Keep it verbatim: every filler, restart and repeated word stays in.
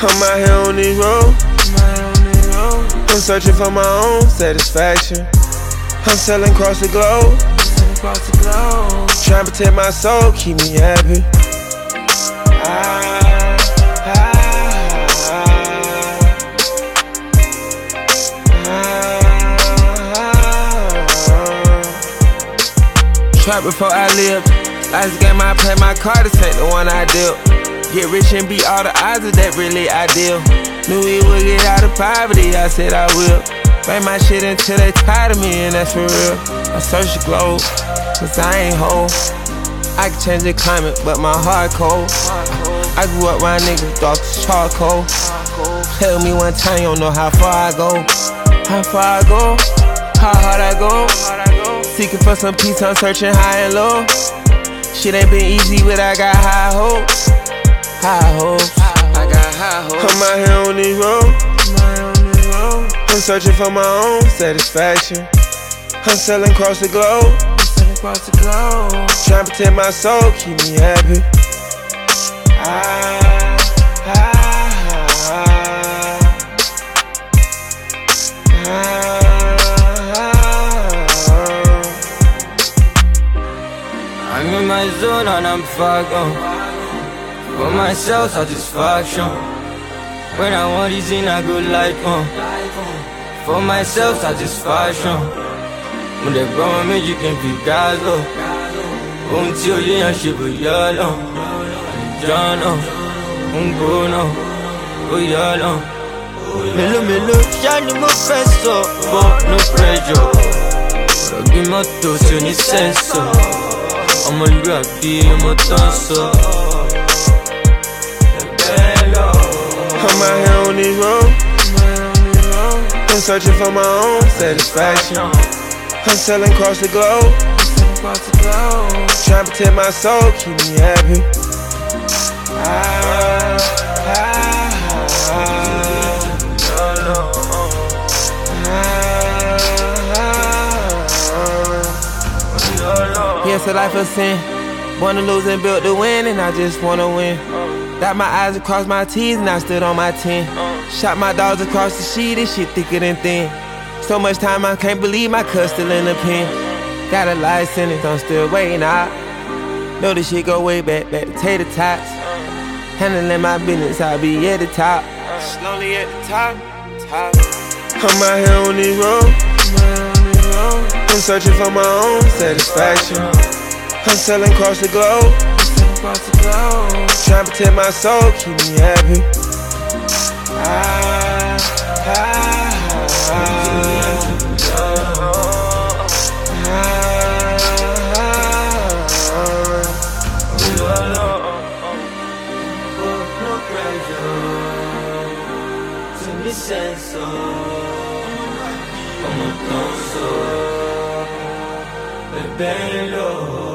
I'm out here on this road. I'm searching for my own satisfaction. I'm selling across the globe. Trying to protect my soul, keep me happy. I, I, I, I. Trap before I lived. Last game I play my card, this ain't the one I dealt. Get rich and beat all the odds, is that really ideal? Knew we would get out of poverty, I said I will. Bring my shit until they tired of me, and that's for real. I search the globe, cause I ain't whole. I can change the climate, but my heart cold. I grew up around niggas, dark as charcoal. Tell me one time, you don't know how far I go. How far I go, how hard I go. Seeking for some peace, I'm searching high and low. Shit ain't been easy, but I got high hopes. High hopes, I got high hopes. I'm out here on this road. I'm searching for my own satisfaction. I'm selling across the globe. Trying to protect my soul, keep me happy. I, I, I, I, I'm in my zone and I'm far gone. For myself, satisfaction. When I want this in a good light on. For myself, satisfaction. When they grow me, you can be guys up. Until you ain't shit but yellow. John on, ungo no, go yellow. Melo melo, shiny mo fesso, but no pressure. Give my toast to the sense. I'm a lucky, I'm a dancer. I'm out here on this road. I'm searching for my own satisfaction. I'm selling across the globe. Trying to protect my soul, keep me happy. I, I, I, I. Yes, a life of sin. Wanna lose and built to win, and I just wanna win. Dot my eyes across my T's and I stood on my ten. Shot my dogs across the sheet, this shit thicker than thin. So much time I can't believe my cuss still in the pen. Got a life sentence, I'm still waiting out. Know this shit go way back, back to tater tots. Handling my business, I'll be at the top. Slowly at the top, top. I'm out here on this road. I'm searching for my own satisfaction. I'm selling across the globe. Trying to protect my soul, keep me happy. I, I, I, Senso, como tonso, bebelo.